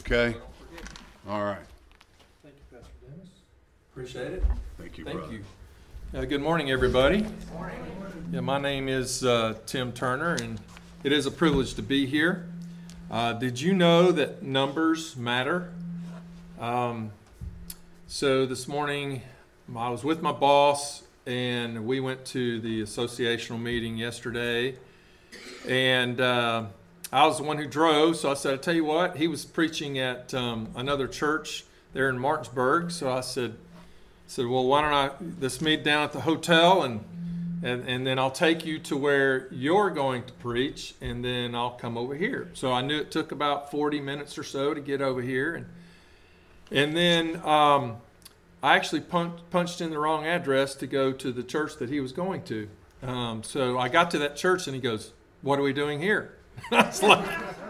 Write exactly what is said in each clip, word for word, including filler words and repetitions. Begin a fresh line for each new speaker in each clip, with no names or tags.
Okay? All right.
Thank you, Pastor Dennis. Appreciate it.
Thank you,
Thank
brother.
you. Uh, good morning, everybody. Good morning. Yeah, my name is uh, Tim Turner, and it is a privilege to be here. Uh, did you know that numbers matter? Um, so this morning, I was with my boss, and we went to the associational meeting yesterday, and uh, I was the one who drove, so I said, I'll tell you what, he was preaching at um, another church there in Martinsburg, so I said, said, well, why don't I, let's meet down at the hotel, and, and and then I'll take you to where you're going to preach, and then I'll come over here. So I knew it took about forty minutes or so to get over here, and and then um, I actually punched, punched in the wrong address to go to the church that he was going to. Um, so I got to that church, and he goes, what are we doing here? I was like,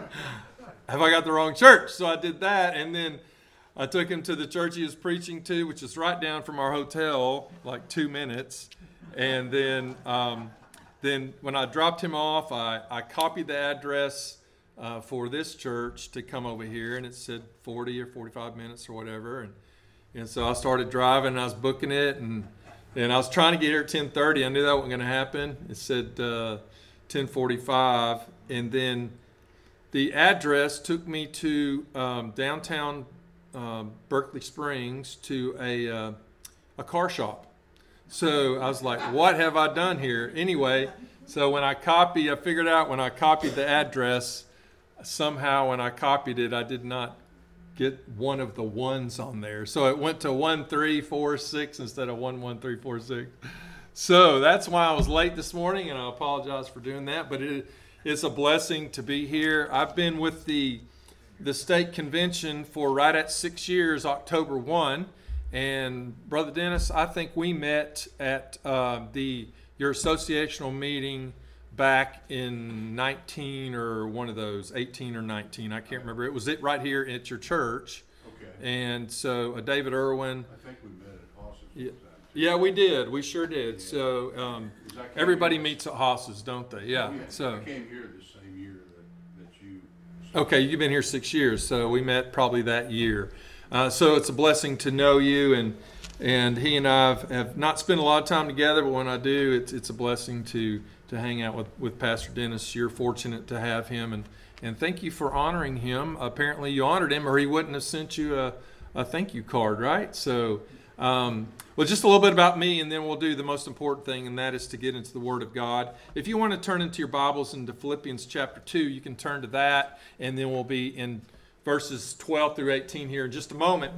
have I got the wrong church? So I did that, and then I took him to the church he was preaching to, which is right down from our hotel, like two minutes. And then um, then when I dropped him off, I, I copied the address uh, for this church to come over here, and it said forty or forty-five minutes or whatever. And and so I started driving, and I was booking it, and, and I was trying to get here at ten thirty. I knew that wasn't going to happen. It said uh, ten forty-five, and then the address took me to um, downtown Um, Berkeley Springs to a uh, a car shop. So I was like, what have I done here? Anyway, so when I copied, I figured out when I copied the address, somehow when I copied it, I did not get one of the ones on there. So it went to one three four six instead of one one three four six. So that's why I was late this morning, and I apologize for doing that, but it, it's a blessing to be here. I've been with the the state convention for right at six years, October first. And Brother Dennis, I think we met at uh, the your associational meeting back in nineteen or one of those, eighteen or nineteen. I can't remember. It was it right here at your church.
Okay.
And so uh, David Irwin.
I think we met at Hoss's.
Yeah, yeah, we did. We sure did. So um, everybody meets at Hoss's, don't they? Yeah.
Oh, yeah.
So
I came here the same year that, that you.
Okay, you've been here six years, so we met probably that year. Uh, so it's a blessing to know you, and and he and I have, have not spent a lot of time together, but when I do, it's it's a blessing to to hang out with, with Pastor Dennis. You're fortunate to have him, and, and thank you for honoring him. Apparently you honored him, or he wouldn't have sent you a, a thank you card, right? So, um, well, just a little bit about me, and then we'll do the most important thing, and that is to get into the Word of God. If you want to turn into your Bibles into Philippians chapter two, you can turn to that, and then we'll be in verses twelve through eighteen here in just a moment.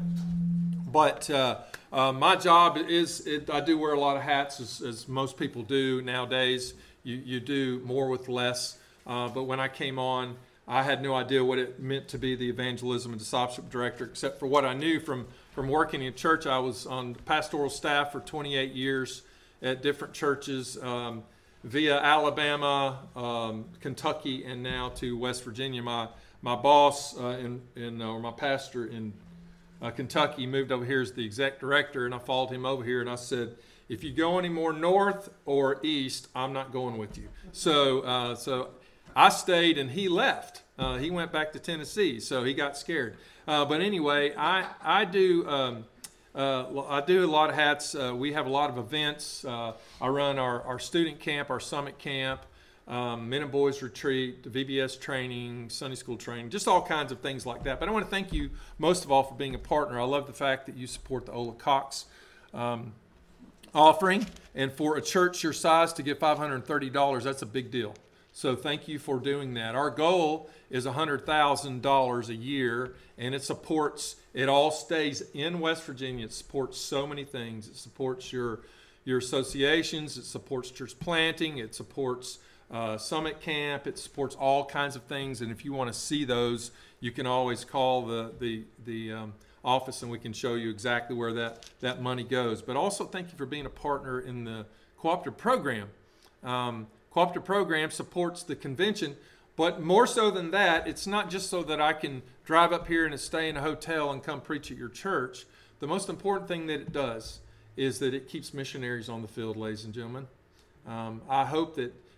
But uh, uh, my job is, it, I do wear a lot of hats, as, as most people do nowadays. You, you do more with less. Uh, but when I came on, I had no idea what it meant to be the evangelism and discipleship director, except for what I knew from, from working in church. I was on pastoral staff for twenty-eight years at different churches, um, via Alabama, um, Kentucky, and now to West Virginia. My my boss uh, in, in uh, or my pastor in uh, Kentucky moved over here as the exec director, and I followed him over here, and I said, if you go any more north or east, I'm not going with you. So uh, so I stayed, and he left. Uh, he went back to Tennessee, so he got scared. Uh, but anyway, I I do um, uh, I do a lot of hats. Uh, we have a lot of events. Uh, I run our, our student camp, our summit camp, um, men and boys retreat, V B S training, Sunday school training, just all kinds of things like that. But I want to thank you most of all for being a partner. I love the fact that you support the Ola Cox um, offering, and for a church your size to give five hundred thirty dollars, that's a big deal. So thank you for doing that. Our goal is one hundred thousand dollars a year, and it supports, it all stays in West Virginia. It supports so many things. It supports your your associations. It supports church planting. It supports uh, summit camp. It supports all kinds of things. And if you want to see those, you can always call the the the um, office, and we can show you exactly where that, that money goes. But also thank you for being a partner in the cooperative program. Um, cooperative program supports the convention, but more so than that, it's not just so that I can drive up here and stay in a hotel and come preach at your church. The most important thing that it does is that it keeps missionaries on the field, ladies and gentlemen. Um, I hope that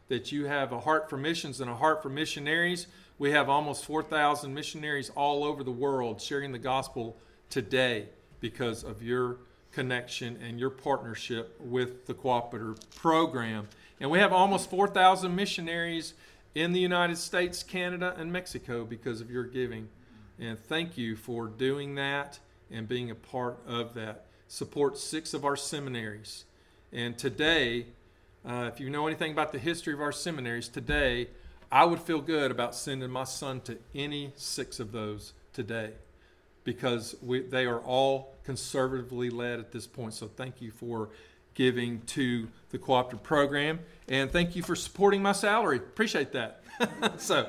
that you have a heart for missions and a heart for missionaries. We have almost four thousand missionaries all over the world sharing the gospel today because of your connection and your partnership with the Cooperator program. And we have almost four thousand missionaries in the United States, Canada, and Mexico because of your giving. And thank you for doing that and being a part of that. Support six of our seminaries. And today, uh, if you know anything about the history of our seminaries, today, I would feel good about sending my son to any six of those today because we, they are all conservatively led at this point. So thank you for giving to the Cooperative program, and thank you for supporting my salary. Appreciate that. so,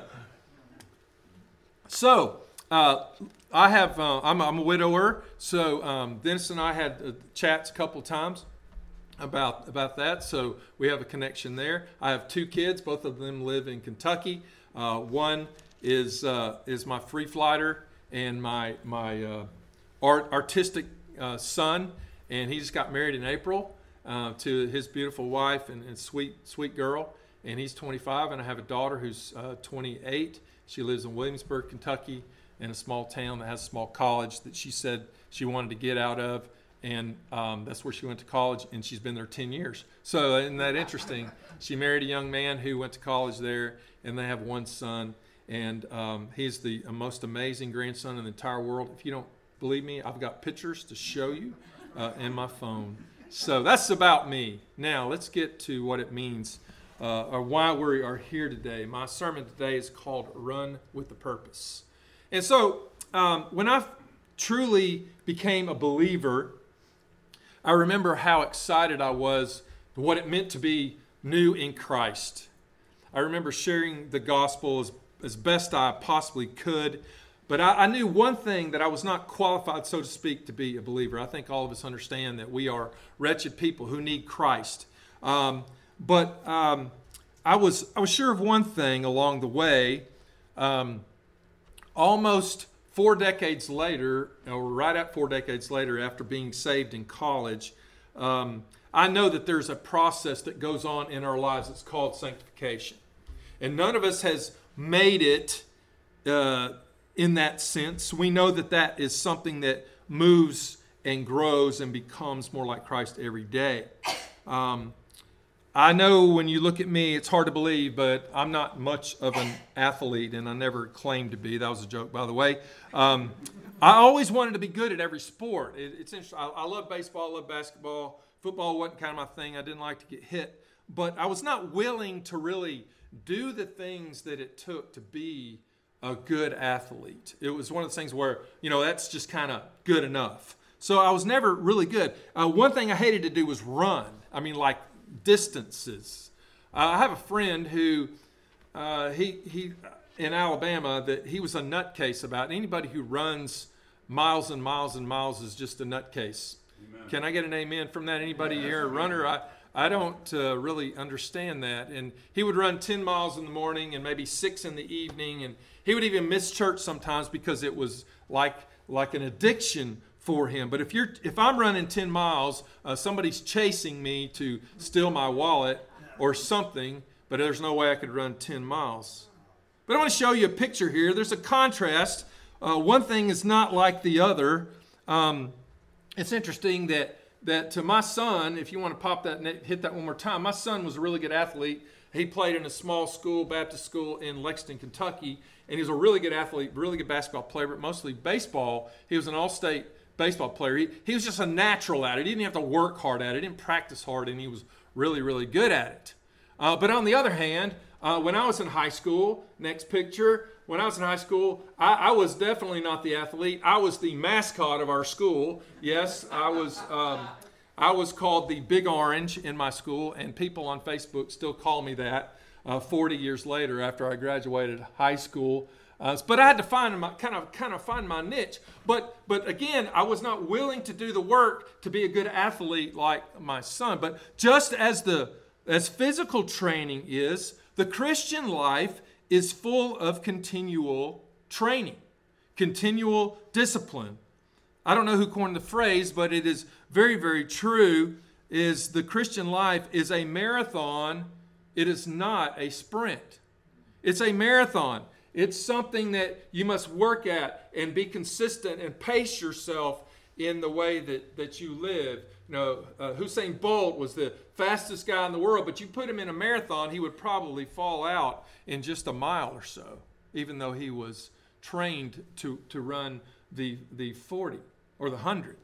so uh, I have. Uh, I'm, I'm a widower. So um, Dennis and I had uh, chats a couple of times about about that. So we have a connection there. I have two kids. Both of them live in Kentucky. Uh, one is uh, is my free flighter and my my uh, art artistic uh, son, and he just got married in April. Uh, to his beautiful wife and, and sweet sweet girl, and he's twenty-five, and I have a daughter who's uh, twenty-eight. She lives in Williamsburg, Kentucky, in a small town that has a small college that she said she wanted to get out of, and um, that's where she went to college, and she's been there ten years. So isn't that interesting? She married a young man who went to college there, and they have one son, and um, he's the most amazing grandson in the entire world. If you don't believe me, I've got pictures to show you uh, in my phone. So that's about me. Now let's get to what it means uh, or why we are here today. My sermon today is called Run with the Purpose. And so um, when I truly became a believer, I remember how excited I was what it meant to be new in Christ. I remember sharing the gospel as, as best I possibly could. But I, I knew one thing, that I was not qualified, so to speak, to be a believer. I think all of us understand that we are wretched people who need Christ. Um, but um, I was I was sure of one thing along the way. Um, almost four decades later, or right at four decades later, after being saved in college, um, I know that there's a process that goes on in our lives. It's called sanctification, and none of us has made it. Uh, In that sense, we know that that is something that moves and grows and becomes more like Christ every day. Um, I know when you look at me, it's hard to believe, but I'm not much of an athlete, and I never claimed to be. That was a joke, by the way. Um, I always wanted to be good at every sport. It, it's interesting. I, I love baseball, I love basketball. Football wasn't kind of my thing. I didn't like to get hit. But I was not willing to really do the things that it took to be a good athlete. It was one of those things where, you know, that's just kind of good enough. So I was never really good. Uh, one thing I hated to do was run. I mean, like distances. Uh, I have a friend who, uh, he he in Alabama, that he was a nutcase about. Anybody who runs miles and miles and miles is just a nutcase. Amen. Can I get an amen from that? Anybody here a runner? I I don't uh, really understand that. And he would run ten miles in the morning and maybe six in the evening. And he would even miss church sometimes because it was like like an addiction for him. But if you're if I'm running ten miles, uh, somebody's chasing me to steal my wallet or something, but there's no way I could run ten miles. But I want to show you a picture here. There's a contrast. Uh, one thing is not like the other. Um, it's interesting that that to my son, if you want to pop that and hit that one more time, my son was a really good athlete. He played in a small school, Baptist school in Lexington, Kentucky, and he was a really good athlete, really good basketball player, but mostly baseball. He was an all-state baseball player. He, he was just a natural at it. He didn't have to work hard at it. He didn't practice hard, and he was really, really good at it. Uh, but on the other hand, uh, when I was in high school, next picture, when I was in high school, I, I was definitely not the athlete. I was the mascot of our school. Yes, I was um, I was called the Big Orange in my school, and people on Facebook still call me that uh, forty years later after I graduated high school. Uh, but I had to find my, kind of kind of find my niche. But but again, I was not willing to do the work to be a good athlete like my son. But just as the as physical training is, the Christian life is full of continual training, continual discipline. I don't know who coined the phrase, but it is very, very true, is the Christian life is a marathon It is not a sprint. It's a marathon. It's something that you must work at and be consistent and pace yourself in the way that, that you live. You know, uh, Usain Bolt was the fastest guy in the world, but you put him in a marathon, he would probably fall out in just a mile or so, even though he was trained to, to run the, the forty or the one hundred.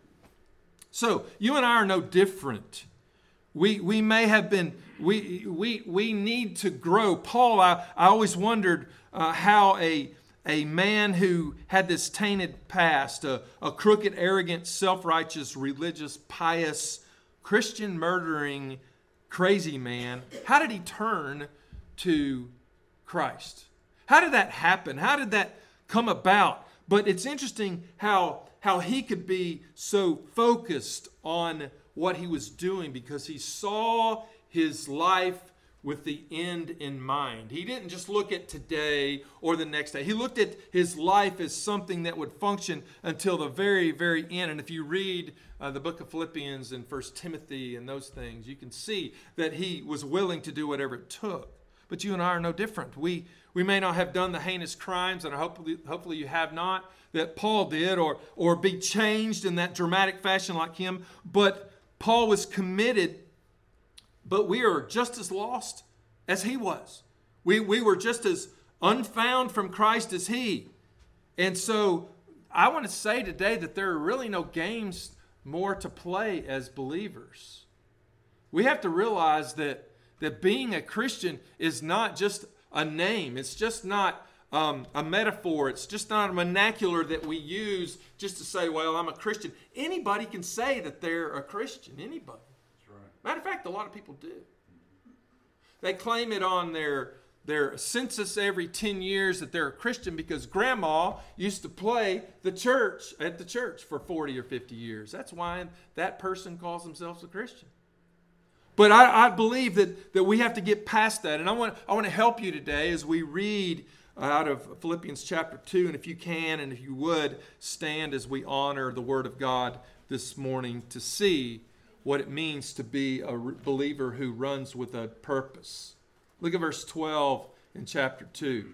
So you and I are no different. We we may have been, we we we need to grow. Paul, I, I always wondered uh, how a a man who had this tainted past, a, a crooked, arrogant, self-righteous, religious, pious, Christian murdering, crazy man, how did he turn to Christ? How did that happen? How did that come about? But it's interesting how how he could be so focused on what he was doing because he saw his life with the end in mind. He didn't just look at today or the next day. He looked at his life as something that would function until the very, very end. And if you read uh, the book of Philippians and First Timothy and those things, you can see that he was willing to do whatever it took. But you and I are no different. We we may not have done the heinous crimes, and hopefully, hopefully you have not, that Paul did, or or be changed in that dramatic fashion like him. But Paul was committed. But we are just as lost as he was. We, we were just as unfound from Christ as he. And so I want to say today that there are really no games more to play as believers. We have to realize that, that being a Christian is not just a name. It's just not um, a metaphor. It's just not a vernacular that we use just to say, well, I'm a Christian. Anybody can say that they're a Christian. Anybody. Matter of fact, a lot of people do. They claim it on their, their census every ten years that they're a Christian because grandma used to play the church at the church for forty or fifty years. That's why that person calls themselves a Christian. But I, I believe that, that we have to get past that. And I want, I want to help you today as we read out of Philippians chapter two. And if you can, and if you would, stand as we honor the Word of God this morning to see what it means to be a believer who runs with a purpose. Look at verse twelve in chapter two.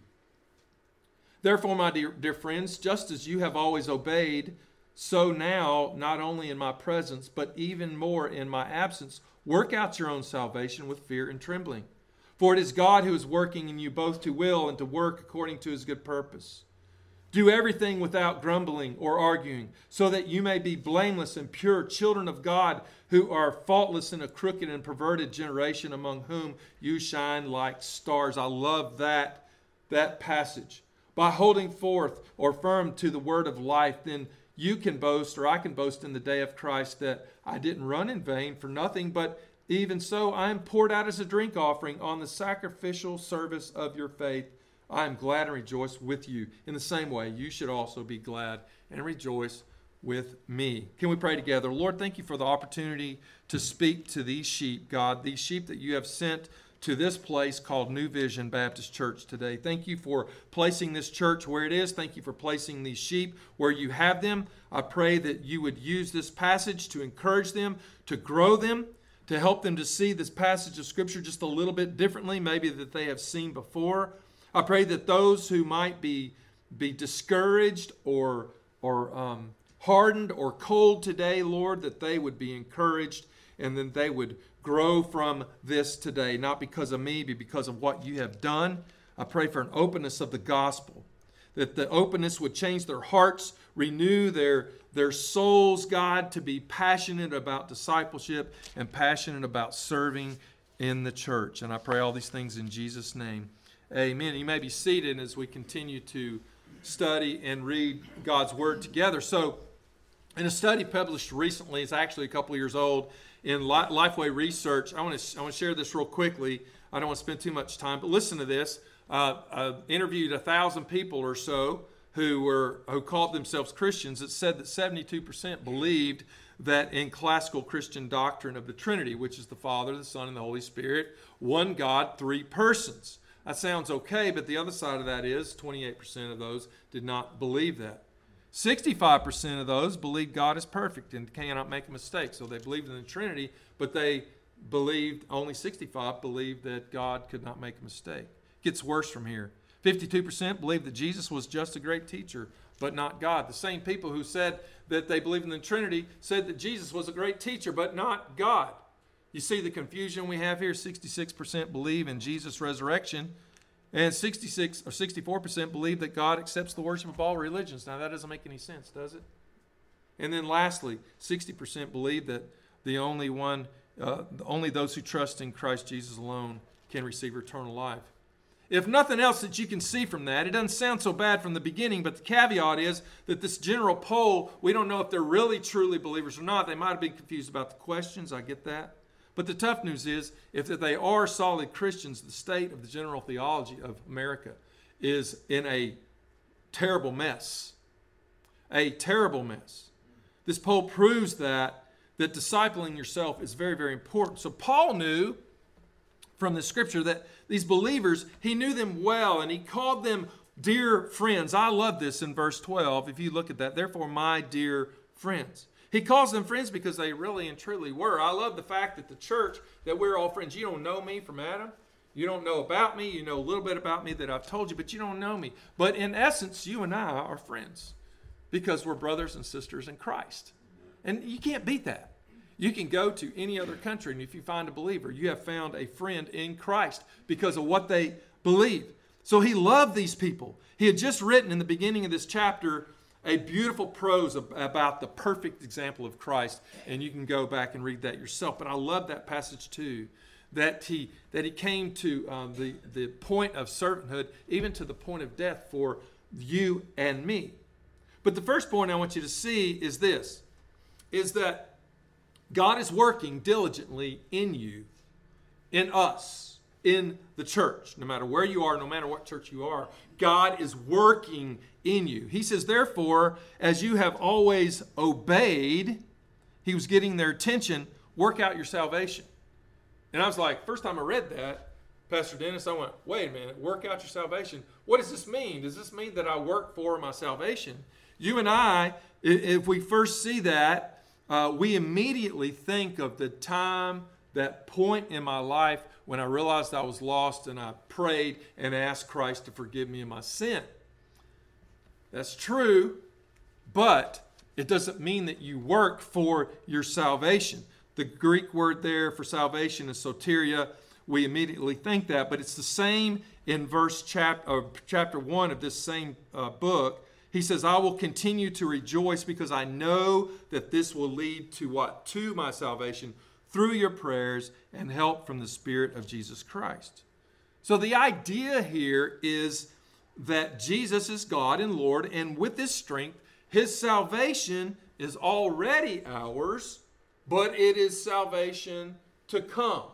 Therefore, my dear, dear friends, just as you have always obeyed, so now, not only in my presence, but even more in my absence, work out your own salvation with fear and trembling. For it is God who is working in you both to will and to work according to his good purpose. Do everything without grumbling or arguing, so that you may be blameless and pure, children of God, who are faultless in a crooked and perverted generation, among whom you shine like stars. I love that, that passage. By holding forth or firm to the word of life, then you can boast, or I can boast in the day of Christ, that I didn't run in vain for nothing, but even so I am poured out as a drink offering on the sacrificial service of your faith. I am glad and rejoice with you. In the same way, you should also be glad and rejoice with me. Can we pray together? Lord, thank you for the opportunity to speak to these sheep, God, these sheep that you have sent to this place called New Vision Baptist Church today. Thank you for placing this church where it is. Thank you for placing these sheep where you have them. I pray that you would use this passage to encourage them, to grow them, to help them to see this passage of Scripture just a little bit differently, maybe that they have seen before. I pray that those who might be, be discouraged or, or um, hardened or cold today, Lord, that they would be encouraged and then they would grow from this today, not because of me, but because of what you have done. I pray for an openness of the gospel, that the openness would change their hearts, renew their, their souls, God, to be passionate about discipleship and passionate about serving in the church. And I pray all these things in Jesus' name. Amen. You may be seated as we continue to study and read God's Word together. So, in a study published recently, it's actually a couple of years old, in Lifeway Research, I want to I want to share this real quickly. I don't want to spend too much time, but listen to this. Uh, I interviewed a thousand people or so who were who called themselves Christians. It said that seventy-two percent believed that in classical Christian doctrine of the Trinity, which is the Father, the Son, and the Holy Spirit, one God, three persons. That sounds okay, but the other side of that is twenty-eight percent of those did not believe that. sixty-five percent of those believe God is perfect and cannot make a mistake. So they believed in the Trinity, but they believed, only sixty-five believed that God could not make a mistake. It gets worse from here. fifty-two percent believed that Jesus was just a great teacher, but not God. The same people who said that they believe in the Trinity said that Jesus was a great teacher, but not God. You see the confusion we have here? sixty-six percent believe in Jesus' resurrection, and sixty-six or sixty-four percent believe that God accepts the worship of all religions. Now, that doesn't make any sense, does it? And then lastly, sixty percent believe that the only one, uh, only those who trust in Christ Jesus alone can receive eternal life. If nothing else that you can see from that, it doesn't sound so bad from the beginning, but the caveat is that this general poll, we don't know if they're really truly believers or not. They might have been confused about the questions. I get that. But the tough news is, if they are solid Christians, the state of the general theology of America is in a terrible mess. A terrible mess. This poll proves that, that discipling yourself is very, very important. So Paul knew from the scripture that these believers, he knew them well, and he called them dear friends. I love this in verse twelve. If you look at that, therefore, my dear friends. He calls them friends because they really and truly were. I love the fact that the church, that we're all friends. You don't know me from Adam. You don't know about me. You know a little bit about me that I've told you, but you don't know me. But in essence, you and I are friends because we're brothers and sisters in Christ. And you can't beat that. You can go to any other country, and if you find a believer, you have found a friend in Christ because of what they believe. So he loved these people. He had just written in the beginning of this chapter a beautiful prose about the perfect example of Christ, and you can go back and read that yourself. But I love that passage too, that he that he came to um, the, the point of servanthood, even to the point of death for you and me. But the first point I want you to see is this, is that God is working diligently in you, in us, in the church. No matter where you are, no matter what church you are, God is working in you. He says, therefore, as you have always obeyed, he was getting their attention, work out your salvation. And I was like, first time I read that, Pastor Dennis, I went, wait a minute, work out your salvation. What does this mean? Does this mean that I work for my salvation? You and I, if we first see that, Uh, we immediately think of the time, that point in my life when I realized I was lost and I prayed and asked Christ to forgive me of my sin. That's true, but it doesn't mean that you work for your salvation. The Greek word there for salvation is soteria. We immediately think that, but it's the same in verse chap- uh, chapter one of this same uh, book. He says, I will continue to rejoice because I know that this will lead to what? To my salvation through your prayers and help from the Spirit of Jesus Christ. So the idea here is that Jesus is God and Lord, and with this strength, his salvation is already ours, but it is salvation to come.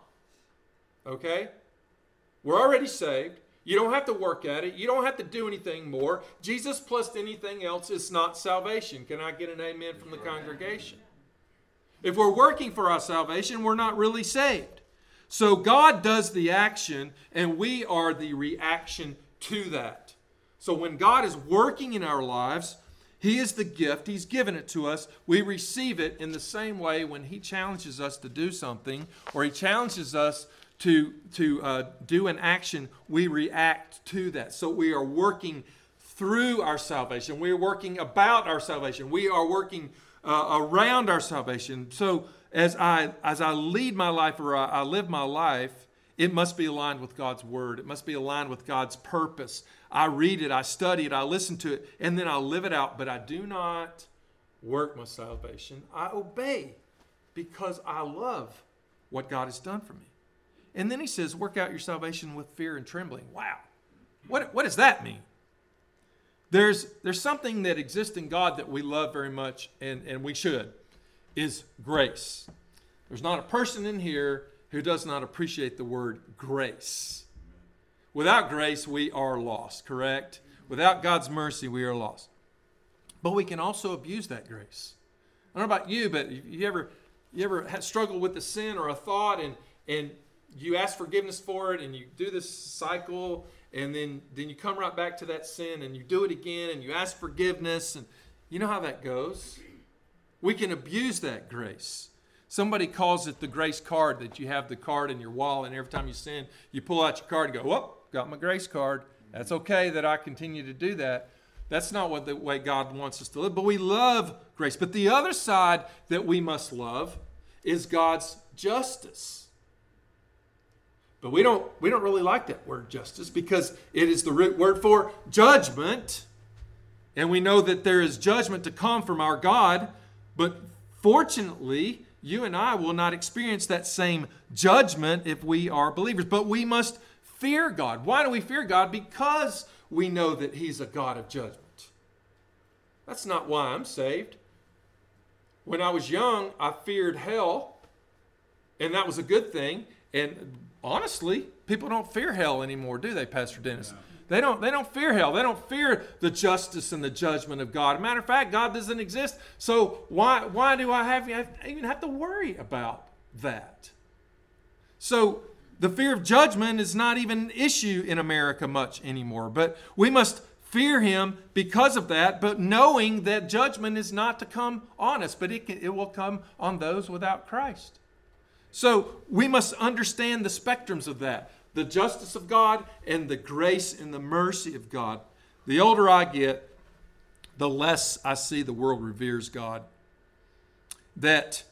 Okay? We're already saved. You don't have to work at it. You don't have to do anything more. Jesus plus anything else is not salvation. Can I get an amen from the congregation? If we're working for our salvation, we're not really saved. So God does the action, and we are the reaction to that. So when God is working in our lives, he is the gift. He's given it to us. We receive it in the same way when he challenges us to do something, or he challenges us to, to uh, do an action, we react to that. So we are working through our salvation. We are working about our salvation. We are working uh, around our salvation. So as I as I lead my life, or I, I live my life, it must be aligned with God's word. It must be aligned with God's purpose. I read it, I study it, I listen to it, and then I live it out. But I do not work my salvation. I obey because I love what God has done for me. And then he says, work out your salvation with fear and trembling. Wow. What, what does that mean? There's, there's something that exists in God that we love very much, and, and we should, is grace. There's not a person in here who does not appreciate the word grace. Without grace, we are lost, correct? Without God's mercy, we are lost. But we can also abuse that grace. I don't know about you, but you ever, you ever struggle with a sin or a thought, and, and you ask forgiveness for it, and you do this cycle, and then, then you come right back to that sin, and you do it again, and you ask forgiveness, and you know how that goes. We can abuse that grace. Somebody calls it the grace card, that you have the card in your wallet, and every time you sin, you pull out your card and go, whoop, got my grace card. That's okay that I continue to do that. That's not what the way God wants us to live. But we love grace. But the other side that we must love is God's justice. But we don't, we don't really like that word justice, because it is the root word for judgment. And we know that there is judgment to come from our God. But fortunately, you and I will not experience that same judgment if we are believers. But we must fear God. Why do we fear God? Because we know that He's a God of judgment. That's not why I'm saved. When I was young, I feared hell, and that was a good thing. And honestly, people don't fear hell anymore, do they, Pastor Dennis?
No.
They don't, they don't fear hell. They don't fear the justice and the judgment of God. As a matter of fact, God doesn't exist. So why, why do I have, I even have to worry about that? So the fear of judgment is not even an issue in America much anymore. But we must fear Him because of that, but knowing that judgment is not to come on us, but it, can, it will come on those without Christ. So we must understand the spectrums of that. The justice of God and the grace and the mercy of God. The older I get, the less I see the world reveres God. That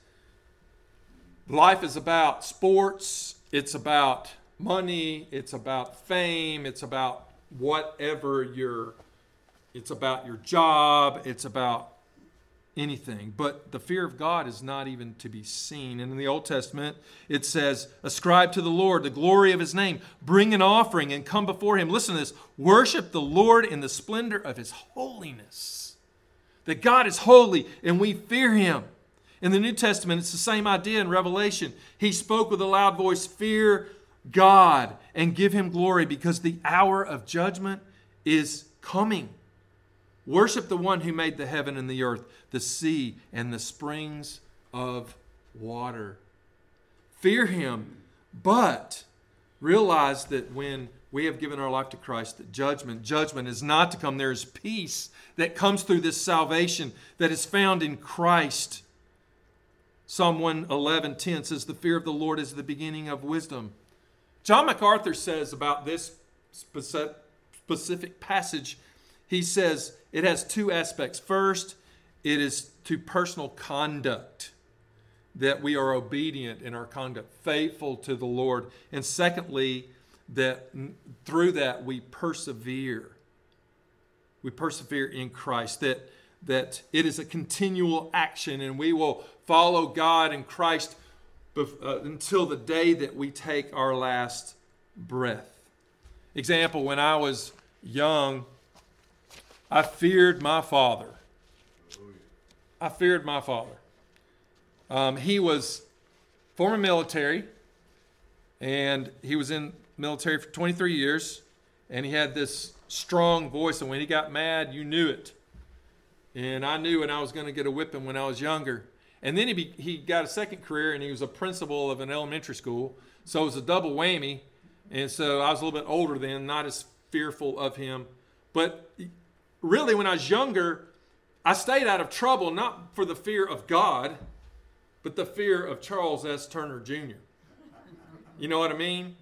life is about sports, it's about money, it's about fame, it's about whatever your, it's about your job, it's about anything. But the fear of God is not even to be seen. And in the Old Testament, it says, ascribe to the Lord the glory of His name, bring an offering and come before Him. Listen to this. Worship the Lord in the splendor of His holiness. That God is holy and we fear Him. In the New Testament, it's the same idea in Revelation. He spoke with a loud voice, fear God and give Him glory, because the hour of judgment is coming. Worship the one who made the heaven and the earth, the sea and the springs of water. Fear Him, but realize that when we have given our life to Christ, that judgment, judgment is not to come. There is peace that comes through this salvation that is found in Christ. Psalm one eleven ten says, the fear of the Lord is the beginning of wisdom. John MacArthur says about this specific passage, he says it has two aspects. First, it is to personal conduct, that we are obedient in our conduct, faithful to the Lord. And secondly, that through that we persevere. We persevere in Christ, that, that it is a continual action, and we will follow God and Christ uh, until the day that we take our last breath. Example, when I was young, I feared my father. I feared my father. Um, he was former military, and he was in military for twenty-three years, and he had this strong voice, and when he got mad, you knew it. And I knew when I was going to get a whipping when I was younger. And then he be, he got a second career, and he was a principal of an elementary school, so it was a double whammy. And so I was a little bit older then, not as fearful of him. But really, when I was younger, I stayed out of trouble, not for the fear of God, but the fear of Charles S. Turner Junior You know what I mean?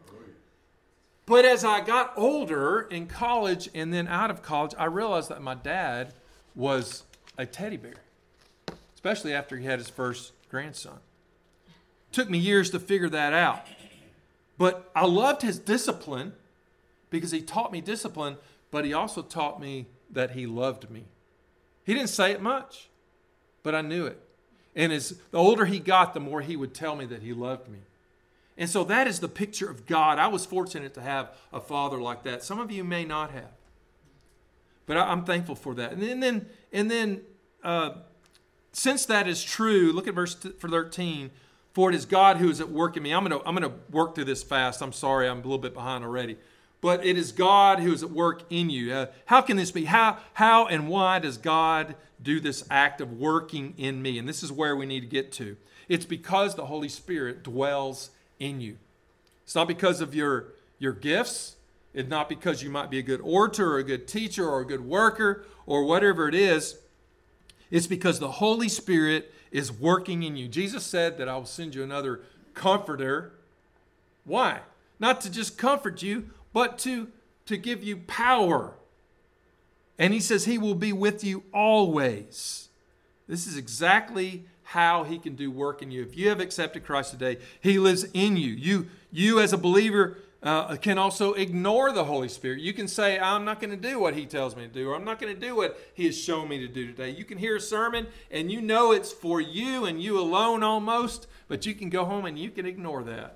But as I got older in college and then out of college, I realized that my dad was a teddy bear, especially after he had his first grandson. Took me years to figure that out. But I loved his discipline because he taught me discipline, but he also taught me that he loved me. He didn't say it much, but I knew it. And as the older he got, the more he would tell me that he loved me. And so that is the picture of God. I was fortunate to have a father like that. Some of you may not have. But I'm thankful for that. And then, and then, and then uh, since that is true, look at verse thirteen. For it is God who is at work in me. I'm going to I'm going to work through this fast. I'm sorry, I'm a little bit behind already. But it is God who is at work in you. Uh, how can this be? How, how and why does God do this act of working in me? And this is where we need to get to. It's because the Holy Spirit dwells in you. It's not because of your, your gifts. It's not because you might be a good orator or a good teacher or a good worker or whatever it is. It's because the Holy Spirit is working in you. Jesus said that I will send you another comforter. Why? Not to just comfort you, but to, to give you power. And he says he will be with you always. This is exactly how he can do work in you. If you have accepted Christ today, he lives in you. You, you as a believer uh, can also ignore the Holy Spirit. You can say, I'm not going to do what he tells me to do, or I'm not going to do what he has shown me to do today. You can hear a sermon and you know it's for you and you alone almost, but you can go home and you can ignore that.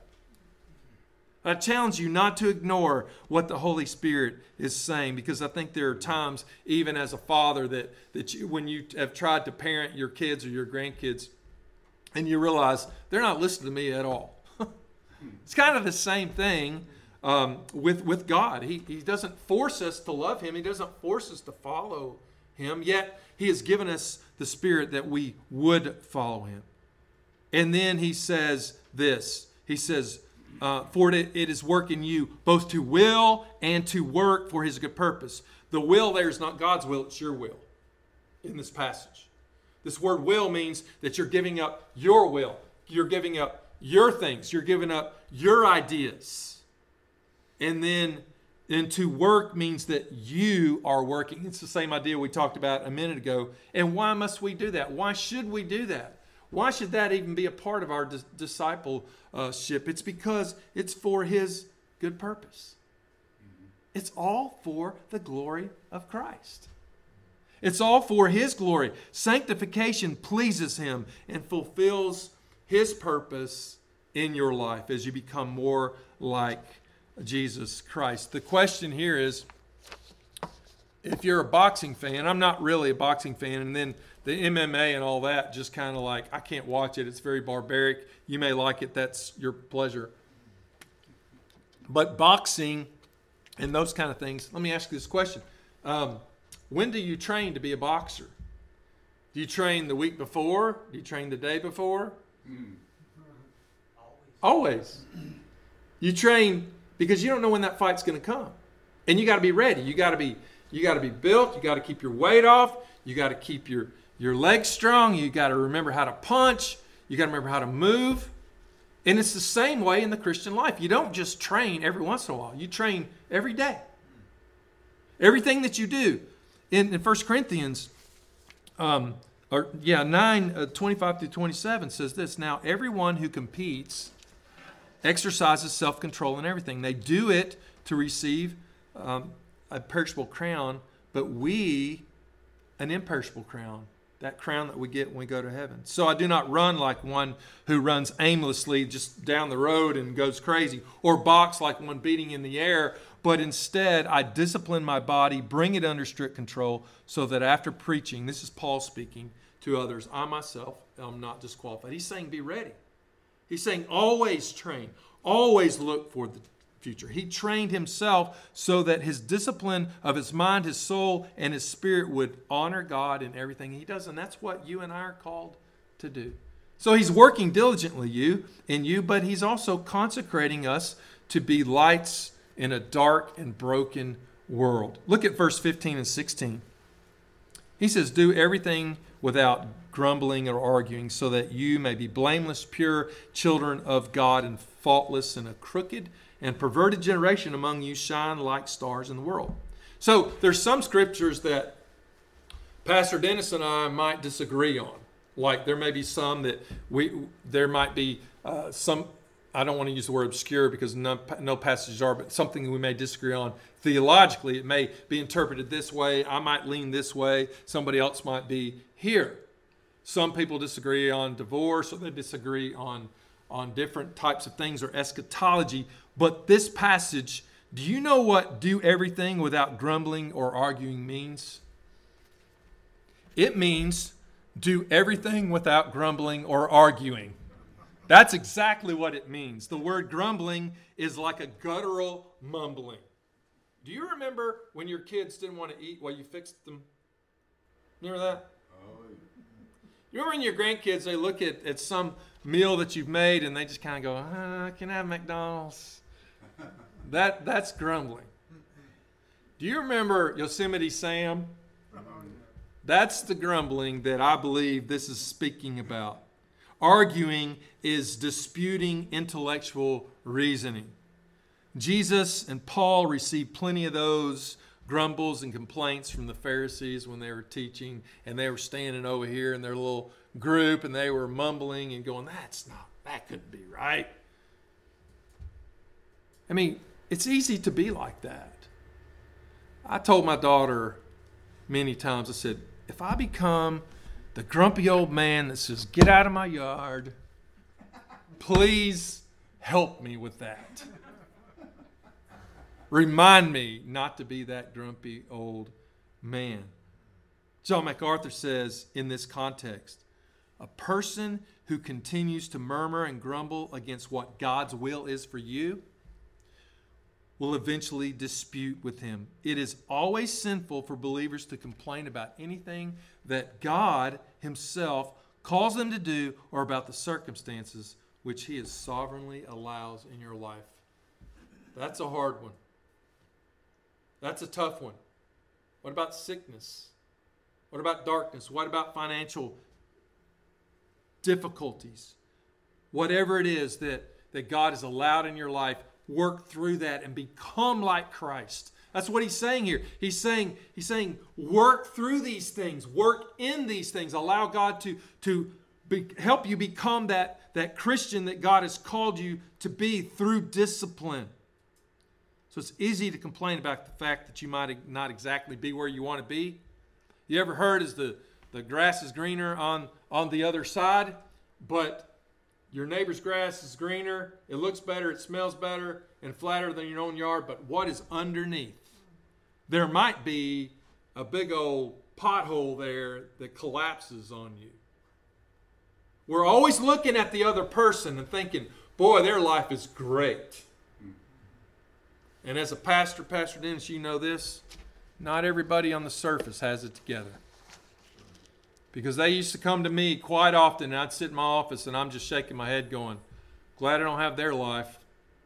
I challenge you not to ignore what the Holy Spirit is saying, because I think there are times, even as a father, that, that you, when you have tried to parent your kids or your grandkids, and you realize they're not listening to me at all. It's kind of the same thing um, with, with God. He, he doesn't force us to love him. He doesn't force us to follow him, yet he has given us the Spirit that we would follow him. And then he says this. He says, Uh, for it, it is work in you both to will and to work for his good purpose. The will there is not God's will, it's your will in this passage. This word will means that you're giving up your will. You're giving up your things. You're giving up your ideas. And then and to work means that you are working. It's the same idea we talked about a minute ago. And why must we do that? Why should we do that? Why should that even be a part of our dis- discipleship? It's because it's for his good purpose. It's all for the glory of Christ. It's all for his glory. Sanctification pleases him and fulfills his purpose in your life as you become more like Jesus Christ. The question here is, if you're a boxing fan, I'm not really a boxing fan, and then the M M A and all that, just kind of like, I can't watch it. It's very barbaric. You may like it. That's your pleasure. But boxing and those kind of things, let me ask you this question. Um, when do you train to be a boxer? Do you train the week before? Do you train the day before? Mm. Always. Always. You train because you don't know when that fight's going to come. And you got to be ready. You got to be you got to be built. You got to keep your weight off. You got to keep your Your legs strong. You got to remember how to punch. You got to remember how to move. And it's the same way in the Christian life. You don't just train every once in a while. You train every day. Everything that you do. In, in First Corinthians, um, or yeah, nine, uh, twenty-five through twenty-seven says this. Now, everyone who competes exercises self-control in everything. They do it to receive um, a perishable crown, but we, an imperishable crown. That crown that we get when we go to heaven. So I do not run like one who runs aimlessly just down the road and goes crazy, or box like one beating in the air, but instead I discipline my body, bring it under strict control, so that after preaching, this is Paul speaking to others, I myself am not disqualified. He's saying be ready. He's saying always train, always look for the future. He trained himself so that his discipline of his mind, his soul, and his spirit would honor God in everything he does. And that's what you and I are called to do. So he's working diligently you in you, but he's also consecrating us to be lights in a dark and broken world. Look at verse fifteen and sixteen. He says, do everything without grumbling or arguing, so that you may be blameless, pure children of God, and faultless in a crooked and perverted generation among you shine like stars in the world. So there's some scriptures that Pastor Dennis and I might disagree on. Like there may be some that we, there might be uh, some, I don't want to use the word obscure because no, no passages are, but something we may disagree on theologically. It may be interpreted this way. I might lean this way. Somebody else might be here. Some people disagree on divorce, or they disagree on, on different types of things, or eschatology. But this passage, do you know what do everything without grumbling or arguing means? It means do everything without grumbling or arguing. That's exactly what it means. The word grumbling is like a guttural mumbling. Do you remember when your kids didn't want to eat while you fixed them? You remember that? Oh, yeah. You remember when your grandkids, they look at, at some meal that you've made and they just kind of go, uh, can I have McDonald's? That That's grumbling. Do you remember Yosemite Sam? That's the grumbling that I believe this is speaking about. Arguing is disputing intellectual reasoning. Jesus and Paul received plenty of those grumbles and complaints from the Pharisees when they were teaching, and they were standing over here in their little group and they were mumbling and going, that's not, that couldn't be right. I mean, it's easy to be like that. I told my daughter many times, I said, if I become the grumpy old man that says, get out of my yard, please help me with that. Remind me not to be that grumpy old man. John MacArthur says in this context, a person who continues to murmur and grumble against what God's will is for you will eventually dispute with him. It is always sinful for believers to complain about anything that God himself calls them to do or about the circumstances which he has sovereignly allows in your life. That's a hard one. That's a tough one. What about sickness? What about darkness? What about financial difficulties? Whatever it is that, that God has allowed in your life, work through that and become like Christ. That's what he's saying here. He's saying, he's saying, work through these things, work in these things. Allow God to, to be, help you become that, that Christian that God has called you to be through discipline. So it's easy to complain about the fact that you might not exactly be where you want to be. You ever heard is the, the grass is greener on, on the other side, but your neighbor's grass is greener, it looks better, it smells better, and flatter than your own yard, but what is underneath? There might be a big old pothole there that collapses on you. We're always looking at the other person and thinking, boy, their life is great. And as a pastor, Pastor Dennis, you know this, not everybody on the surface has it together. Because they used to come to me quite often, and I'd sit in my office, and I'm just shaking my head going, glad I don't have their life.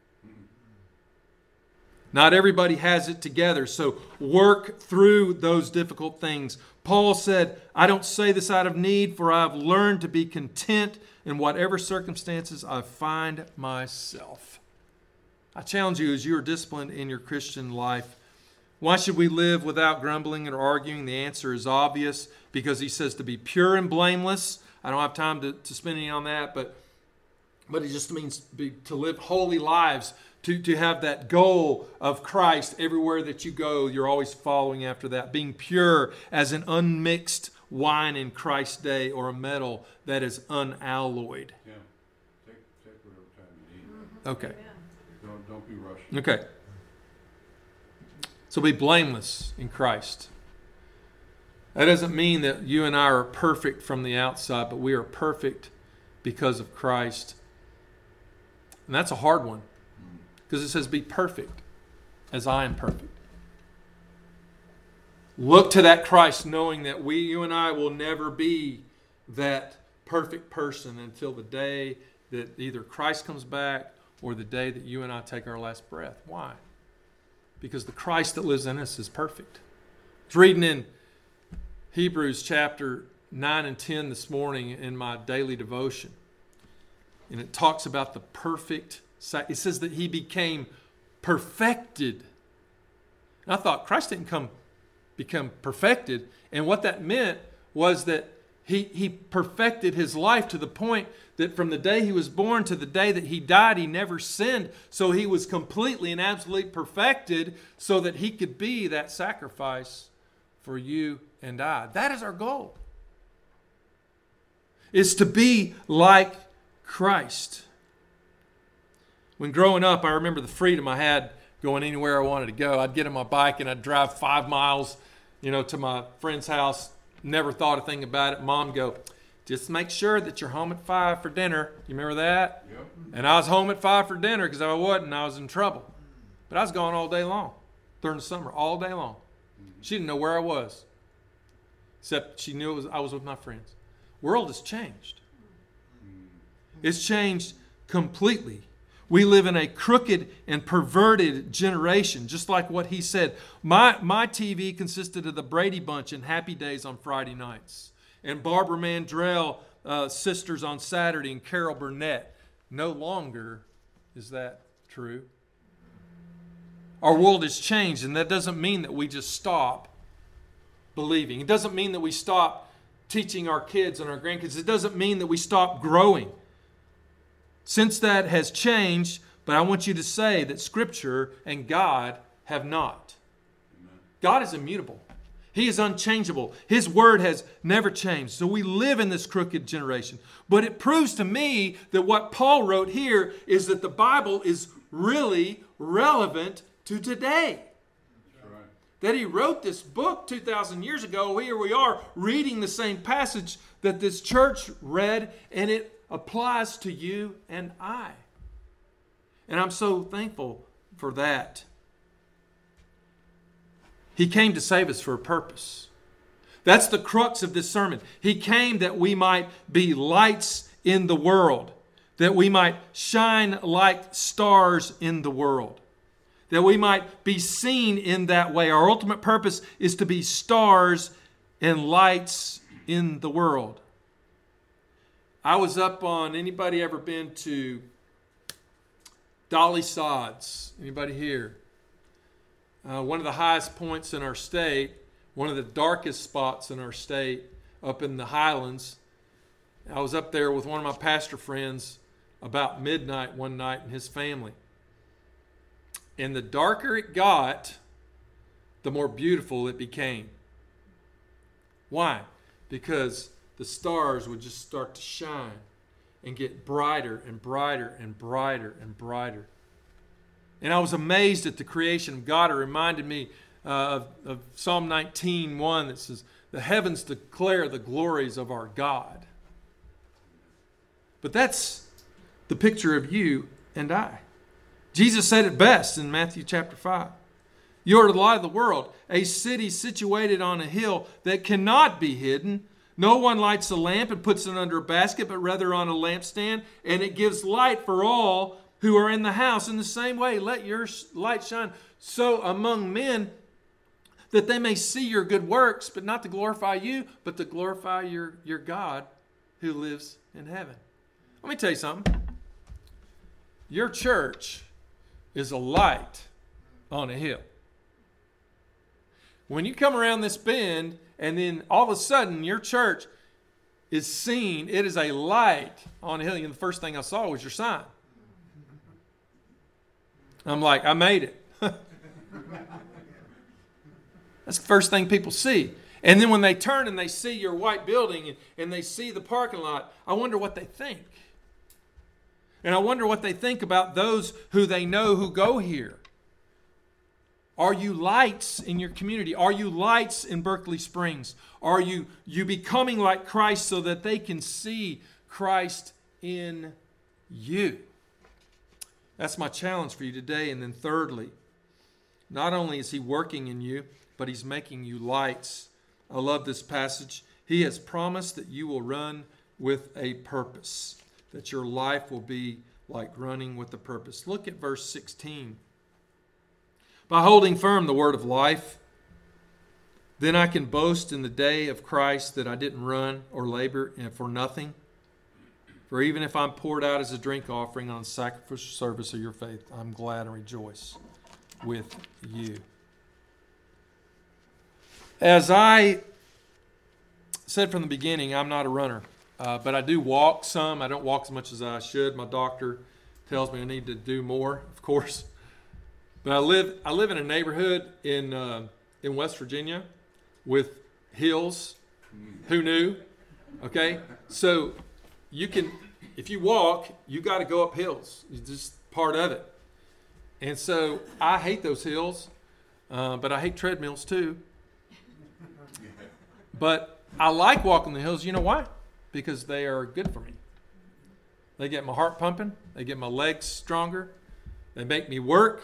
Not everybody has it together, so work through those difficult things. Paul said, I don't say this out of need, for I've learned to be content in whatever circumstances I find myself. I challenge you as you are disciplined in your Christian life. Why should we live without grumbling or arguing? The answer is obvious, because he says to be pure and blameless. I don't have time to, to spend any on that, but, but it just means be, to live holy lives, to, to have that goal of Christ everywhere that you go. You're always following after that. Being pure as an unmixed wine in Christ's day, or a metal that is unalloyed.
Yeah. Take, take whatever time you need.
Okay.
Don't, don't be rushing.
Okay. So be blameless in Christ. That doesn't mean that you and I are perfect from the outside, but we are perfect because of Christ. And that's a hard one, because it says be perfect as I am perfect. Look to that Christ, knowing that we, you and I, will never be that perfect person until the day that either Christ comes back or the day that you and I take our last breath. Why? Because the Christ that lives in us is perfect. I was reading in Hebrews chapter nine and ten this morning in my daily devotion. And it talks about the perfect, it says that he became perfected. And I thought Christ didn't come become perfected. And what that meant was that he, he perfected his life to the point that from the day he was born to the day that he died, he never sinned. So he was completely and absolutely perfected so that he could be that sacrifice for you and I. That is our goal. Is to be like Christ. When growing up, I remember the freedom I had going anywhere I wanted to go. I'd get on my bike and I'd drive five miles, you know, to my friend's house. Never thought a thing about it. Mom go, just make sure that you're home at five for dinner. You remember that?
Yep.
And I was home at five for dinner, because if I wasn't, I was in trouble. But I was gone all day long during the summer, all day long. She didn't know where I was, except she knew it was, I was with my friends. World has changed. It's changed completely. We live in a crooked and perverted generation, just like what he said. My, my T V consisted of the Brady Bunch and Happy Days on Friday nights, and Barbara Mandrell uh, Sisters on Saturday, and Carol Burnett. No longer is that true. Our world has changed, and that doesn't mean that we just stop believing. It doesn't mean that we stop teaching our kids and our grandkids. It doesn't mean that we stop growing. Since that has changed, but I want you to say that Scripture and God have not. Amen. God is immutable. He is unchangeable. His word has never changed. So we live in this crooked generation. But it proves to me that what Paul wrote here is that the Bible is really relevant to today. That's right. That he wrote this book two thousand years ago. Here we are reading the same passage that this church read, and it applies to you and I. And I'm so thankful for that. He came to save us for a purpose. That's the crux of this sermon. He came that we might be lights in the world, that we might shine like stars in the world, that we might be seen in that way. Our ultimate purpose is to be stars and lights in the world. I was up on, anybody ever been to Dolly Sods? Anybody here? Uh, one of the highest points in our state, one of the darkest spots in our state, up in the Highlands. I was up there with one of my pastor friends about midnight one night and his family. And the darker it got, the more beautiful it became. Why? Because the stars would just start to shine and get brighter and brighter and brighter and brighter. And I was amazed at the creation of God. It reminded me uh, of, of Psalm nineteen one that says, "The heavens declare the glories of our God." But that's the picture of you and I. Jesus said it best in Matthew chapter five. "You are the light of the world, a city situated on a hill that cannot be hidden. No one lights a lamp and puts it under a basket, but rather on a lampstand, and it gives light for all who are in the house. In the same way, let your light shine so among men that they may see your good works, but not to glorify you, but to glorify your, your God who lives in heaven." Let me tell you something. Your church is a light on a hill. When you come around this bend, and then all of a sudden your church is seen, it is a light on a hill. And the first thing I saw was your sign. I'm like, I made it. That's the first thing people see. And then when they turn and they see your white building and, and they see the parking lot, I wonder what they think. And I wonder what they think about those who they know who go here. Are you lights in your community? Are you lights in Berkeley Springs? Are you, you becoming like Christ so that they can see Christ in you? That's my challenge for you today. And then thirdly, not only is he working in you, but he's making you lights. I love this passage. He has promised that you will run with a purpose, that your life will be like running with a purpose. Look at verse sixteen. "By holding firm the word of life, then I can boast in the day of Christ that I didn't run or labor for nothing. For even if I'm poured out as a drink offering on the sacrificial service of your faith, I'm glad and rejoice with you." As I said from the beginning, I'm not a runner, uh, but I do walk some. I don't walk as much as I should. My doctor tells me I need to do more, of course. But I live I live in a neighborhood in uh, in West Virginia with hills. Who knew? Okay, so you can, if you walk, you got to go up hills. It's just part of it. And so I hate those hills, uh, but I hate treadmills too. But I like walking the hills. You know why? Because they are good for me. They get my heart pumping. They get my legs stronger. They make me work.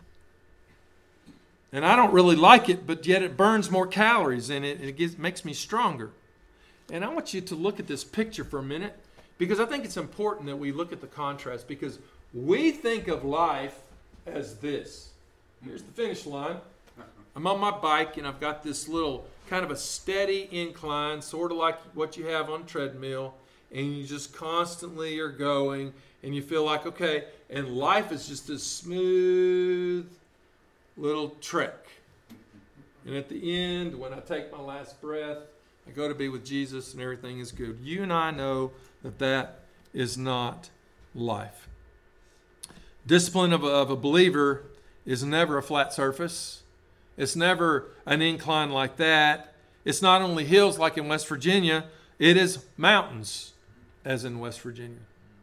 And I don't really like it, but yet it burns more calories and it, it gives, makes me stronger. And I want you to look at this picture for a minute, because I think it's important that we look at the contrast, because We think of life as this. Here's the finish line. I'm on my bike and I've got this little kind of a steady incline, sort of like what you have on a treadmill, and you just constantly are going and you feel like, okay, and life is just this smooth little trek. And at the end, when I take my last breath, I go to be with Jesus and everything is good. You and I know that that is not life. Discipline of a, of a believer is never a flat surface. It's never an incline like that. It's not only hills like in West Virginia, it is mountains as in West Virginia.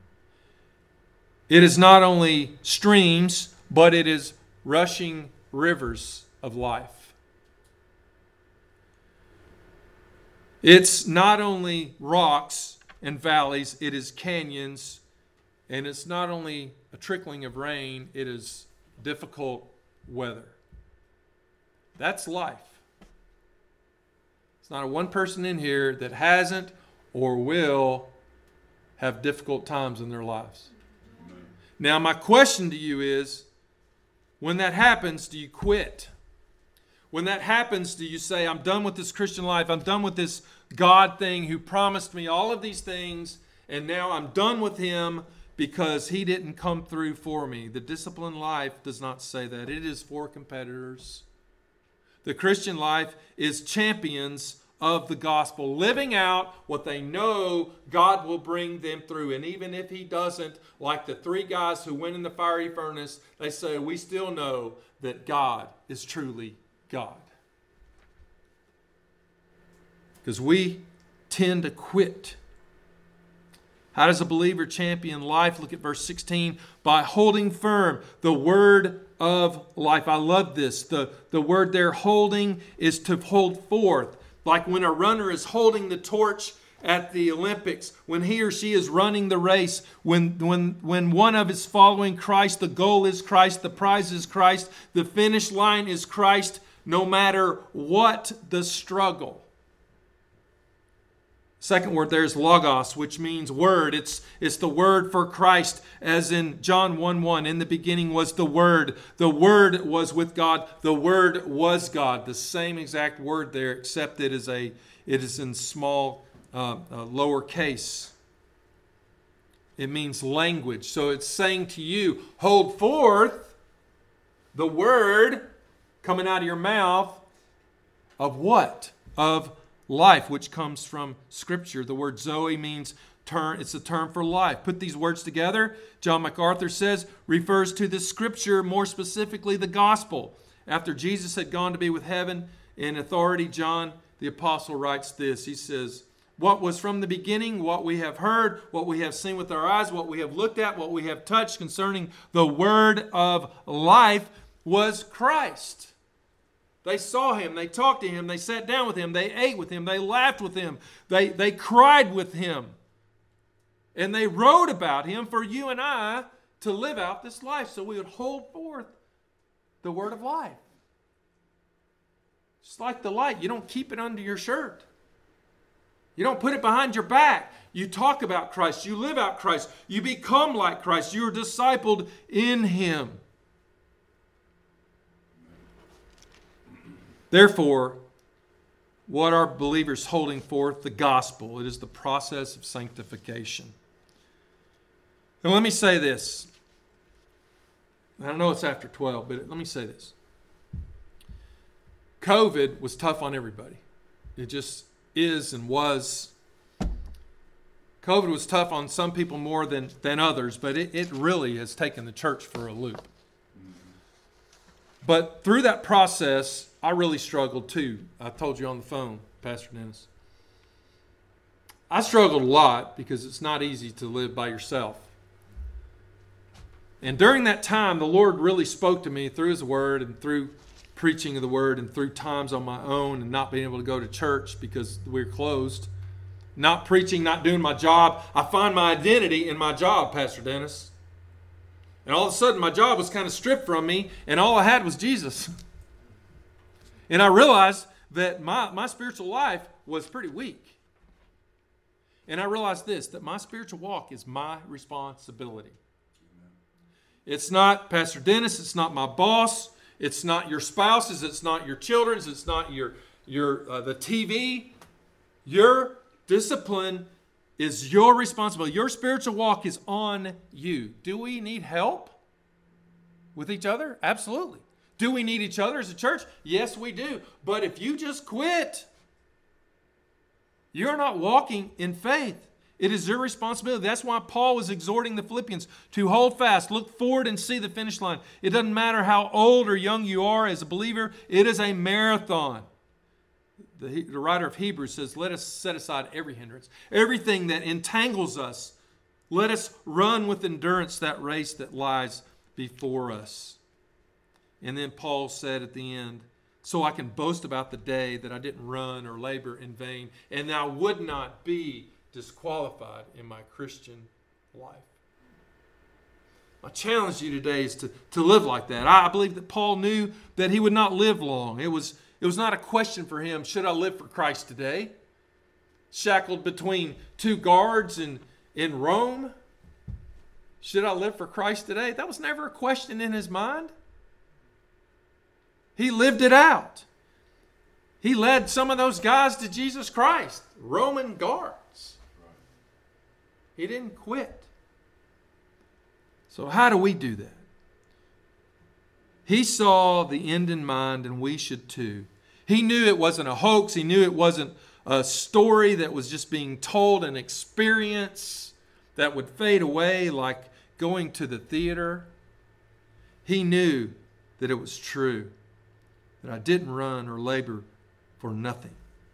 It is not only streams, but it is rushing rivers of life. It's not only rocks and valleys, it is canyons, and it's not only a trickling of rain, it is difficult weather. That's life. It's not a one person in here that hasn't or will have difficult times in their lives. Now, my question to you is, when that happens, do you quit? When that happens, do you say, I'm done with this Christian life, I'm done with this God thing who promised me all of these things, and now I'm done with Him because He didn't come through for me? The disciplined life does not say that. It is for competitors. The Christian life is champions of the gospel, living out what they know God will bring them through. And even if He doesn't, like the three guys who went in the fiery furnace, they say, we still know that God is truly God. Because we tend to quit. How does a believer champion life? Look at verse sixteen. By holding firm the word of life. I love this. The, the word there, holding, is to hold forth. Like when a runner is holding the torch at the Olympics, when he or she is running the race, when, when, when one of is following Christ, the goal is Christ, the prize is Christ, the finish line is Christ, no matter what the struggle. Second word there is logos, which means word. It's, it's the word for Christ, as in John one one. In the beginning was the Word. The Word was with God. The Word was God. The same exact word there, except it is a it is in small uh, uh, lower case. It means language. So it's saying to you, hold forth the word coming out of your mouth of what? Of life, which comes from Scripture. The word Zoe means term, it's a term for life. Put these words together, John MacArthur says, refers to the Scripture, more specifically the gospel. After Jesus had gone to be with heaven in authority, John the apostle writes this. He says, what was from the beginning, what we have heard, what we have seen with our eyes, what we have looked at, what we have touched concerning the word of life was Christ. They saw Him, they talked to Him, they sat down with Him, they ate with Him, they laughed with Him, they, they cried with Him. And they wrote about Him for you and I to live out this life so we would hold forth the word of life. Just like the light, you don't keep it under your shirt. You don't put it behind your back. You talk about Christ, you live out Christ, you become like Christ, you are discipled in Him. Therefore, what are believers holding forth? The gospel. It is the process of sanctification. And let me say this. I know it's after twelve, but let me say this. COVID was tough on everybody. It just is and was. COVID was tough on some people more than, than others, but it, it really has taken the church for a loop. But through that process, I really struggled too. I told you on the phone, Pastor Dennis. I struggled a lot because it's not easy to live by yourself. And during that time, the Lord really spoke to me through His Word and through preaching of the Word and through times on my own and not being able to go to church because we we're closed. Not preaching, not doing my job. I find my identity in my job, Pastor Dennis. And all of a sudden, my job was kind of stripped from me, and all I had was Jesus. And I realized that my, my spiritual life was pretty weak. And I realized this, that my spiritual walk is my responsibility. It's not Pastor Dennis. It's not my boss. It's not your spouses. It's not your children's. It's not your, your uh, the T V. Your discipline is your responsibility. Your spiritual walk is on you. Do we need help with each other? Absolutely. Do we need each other as a church? Yes, we do. But if you just quit, you're not walking in faith. It is your responsibility. That's why Paul was exhorting the Philippians to hold fast, look forward, and see the finish line. It doesn't matter how old or young you are as a believer. It is a marathon. The, the writer of Hebrews says, let us set aside every hindrance, everything that entangles us. Let us run with endurance that race that lies before us. And then Paul said at the end, so I can boast about the day that I didn't run or labor in vain, and I would not be disqualified in my Christian life. My challenge to you today is to, to live like that. I believe that Paul knew that he would not live long. It was, it was not a question for him, should I live for Christ today? Shackled between two guards in, in Rome, should I live for Christ today? That was never a question in his mind. He lived it out. He led some of those guys to Jesus Christ, Roman guards. He didn't quit. So how do we do that? He saw the end in mind, and we should too. He knew it wasn't a hoax. He knew it wasn't a story that was just being told, an experience that would fade away like going to the theater. He knew that it was true, that I didn't run or labor for nothing.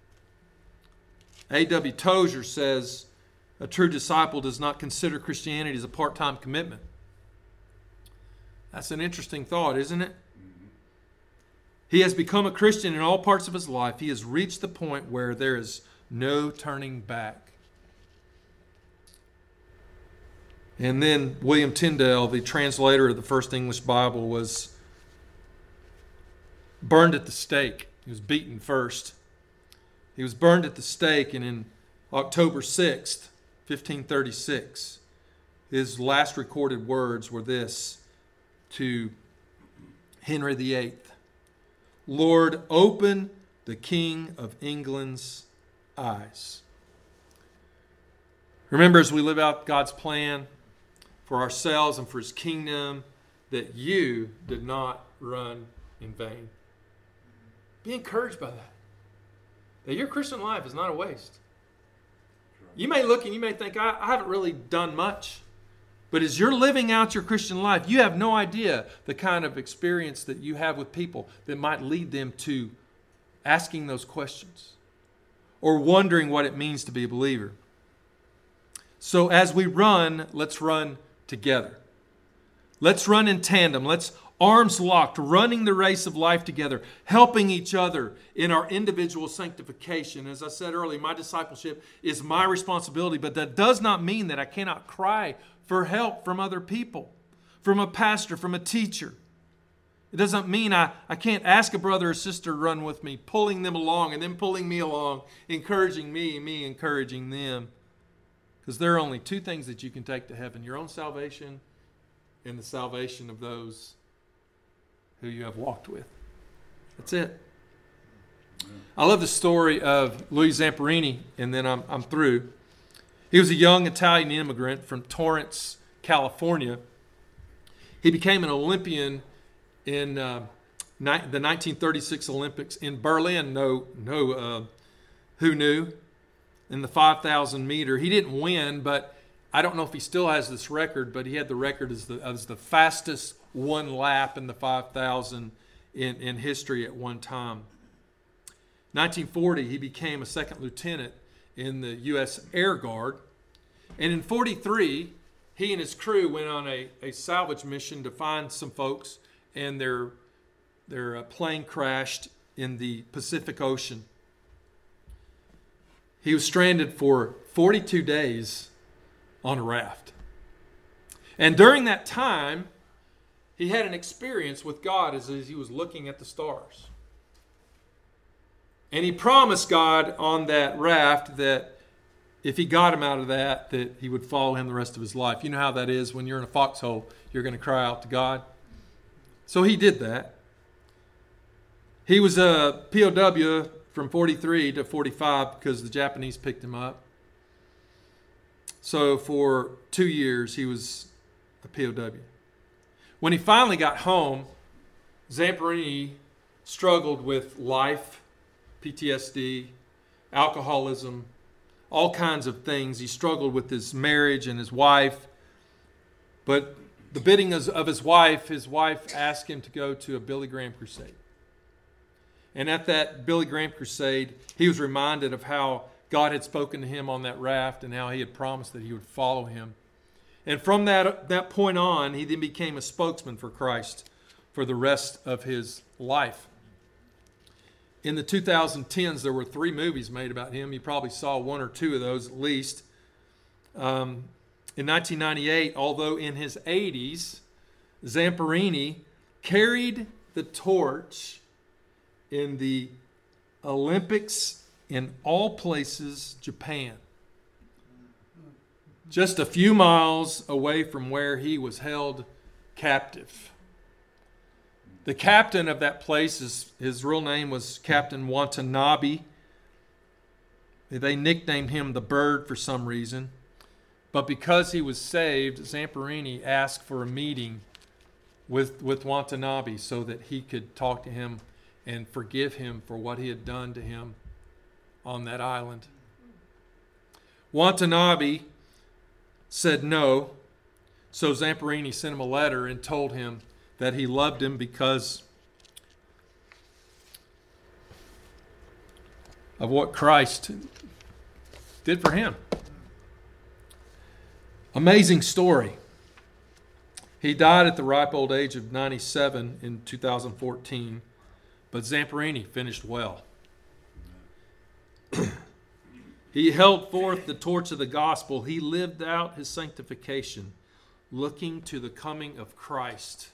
A W Tozer says, a true disciple does not consider Christianity as a part-time commitment. That's an interesting thought, isn't it? Mm-hmm. He has become a Christian in all parts of his life. He has reached the point where there is no turning back. And then William Tyndale, the translator of the first English Bible, was burned at the stake. He was beaten first. He was burned at the stake, and in October sixth, fifteen thirty-six, his last recorded words were this to Henry the Eighth. Lord, open the King of England's eyes. Remember, as we live out God's plan for ourselves and for His kingdom, that you did not run in vain. Be encouraged by that. That your Christian life is not a waste. You may look and you may think, I, I haven't really done much. But as you're living out your Christian life, you have no idea the kind of experience that you have with people that might lead them to asking those questions or wondering what it means to be a believer. So as we run, let's run together. Let's run in tandem. Let's arms locked, running the race of life together, helping each other in our individual sanctification. As I said earlier, my discipleship is my responsibility, but that does not mean that I cannot cry for help from other people, from a pastor, from a teacher. It doesn't mean I, I can't ask a brother or sister to run with me, pulling them along and then pulling me along, encouraging me, me encouraging them. Because there are only two things that you can take to heaven, your own salvation and the salvation of those who you have walked with. That's it. I love the story of Louis Zamperini, and then I'm, I'm through. He was a young Italian immigrant from Torrance, California. He became an Olympian in uh, ni- the nineteen thirty-six Olympics in Berlin. No, no, uh, who knew? In the five thousand meter, he didn't win, but I don't know if he still has this record. But he had the record as the as the fastest one lap in the five thousand in in history at one time. nineteen forty, he became a second lieutenant in the U S Air Guard. And in forty-three, he and his crew went on a, a salvage mission to find some folks, and their, their uh, plane crashed in the Pacific Ocean. He was stranded for forty-two days on a raft. And during that time, he had an experience with God as, as he was looking at the stars. And he promised God on that raft that if he got him out of that, that he would follow him the rest of his life. You know how that is when you're in a foxhole, you're going to cry out to God. So he did that. He was a P O W from forty-three to forty-five because the Japanese picked him up. So for two years, he was a P O W. When he finally got home, Zamperini struggled with life, P T S D, alcoholism, all kinds of things. He struggled with his marriage and his wife. But the bidding of his wife, his wife asked him to go to a Billy Graham crusade. And at that Billy Graham crusade, he was reminded of how God had spoken to him on that raft and how he had promised that he would follow him. And from that, that point on, he then became a spokesman for Christ for the rest of his life. In the two thousand tens, there were three movies made about him. You probably saw one or two of those at least. Um, in nineteen ninety-eight, although in his eighties, Zamperini carried the torch in the Olympics in all places, Japan. Just a few miles away from where he was held captive. The captain of that place, is, his real name was Captain Watanabe. They nicknamed him the Bird for some reason. But because he was saved, Zamperini asked for a meeting with, with Watanabe so that he could talk to him and forgive him for what he had done to him on that island. Watanabe said no, so Zamperini sent him a letter and told him that he loved him because of what Christ did for him. Amazing story. He died at the ripe old age of ninety-seven in two thousand fourteen, but Zamperini finished well. He held forth the torch of the gospel. He lived out his sanctification, looking to the coming of Christ.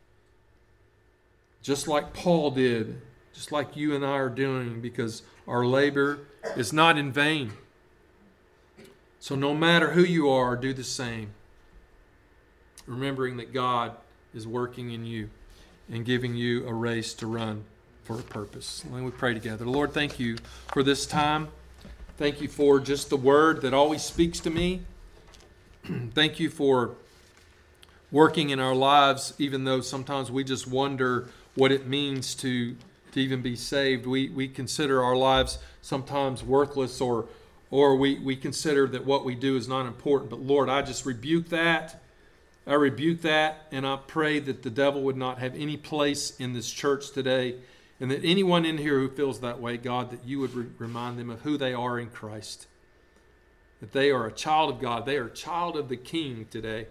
Just like Paul did, just like you and I are doing, because our labor is not in vain. So no matter who you are, do the same. Remembering that God is working in you and giving you a race to run for a purpose. Let me pray together. Lord, thank you for this time. Thank you for just the word that always speaks to me. Thank you for working in our lives, even though sometimes we just wonder what it means to, to even be saved. We we consider our lives sometimes worthless, or or we, we consider that what we do is not important. But Lord, I just rebuke that. I rebuke that, and I pray that the devil would not have any place in this church today. And that anyone in here who feels that way, God, that you would re- remind them of who they are in Christ. That they are a child of God. They are a child of the King today.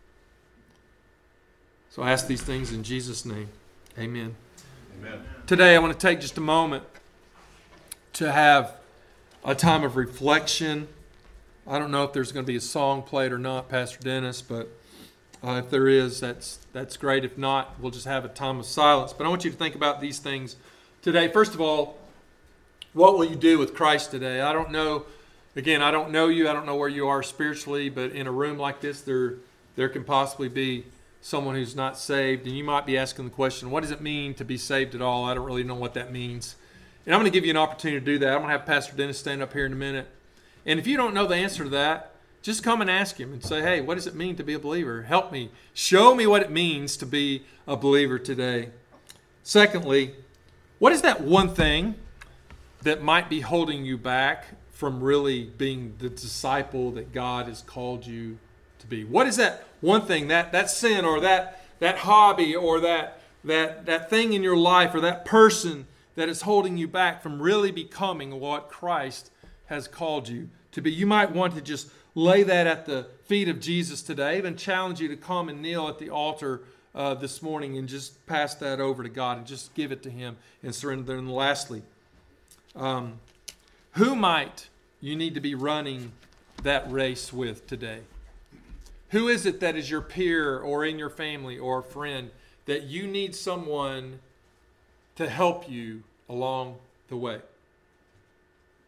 So I ask these things in Jesus' name. Amen.
Amen.
Today I want to take just a moment to have a time of reflection. I don't know if there's going to be a song played or not, Pastor Dennis, but Uh, if there is, that's that's great. If not, we'll just have a time of silence. But I want you to think about these things today. First of all, what will you do with Christ today? I don't know. Again, I don't know you. I don't know where you are spiritually, but in a room like this, there there can possibly be someone who's not saved. And you might be asking the question, what does it mean to be saved at all? I don't really know what that means. And I'm going to give you an opportunity to do that. I'm going to have Pastor Dennis stand up here in a minute. And if you don't know the answer to that, just come and ask him and say, hey, what does it mean to be a believer? Help me. Show me what it means to be a believer today. Secondly, what is that one thing that might be holding you back from really being the disciple that God has called you to be? What is that one thing, that that sin or that that hobby or that that that thing in your life or that person that is holding you back from really becoming what Christ has called you to be? You might want to just lay that at the feet of Jesus today. I even challenge you to come and kneel at the altar uh, this morning and just pass that over to God and just give it to Him and surrender. And lastly, um, who might you need to be running that race with today? Who is it that is your peer or in your family or a friend that you need someone to help you along the way?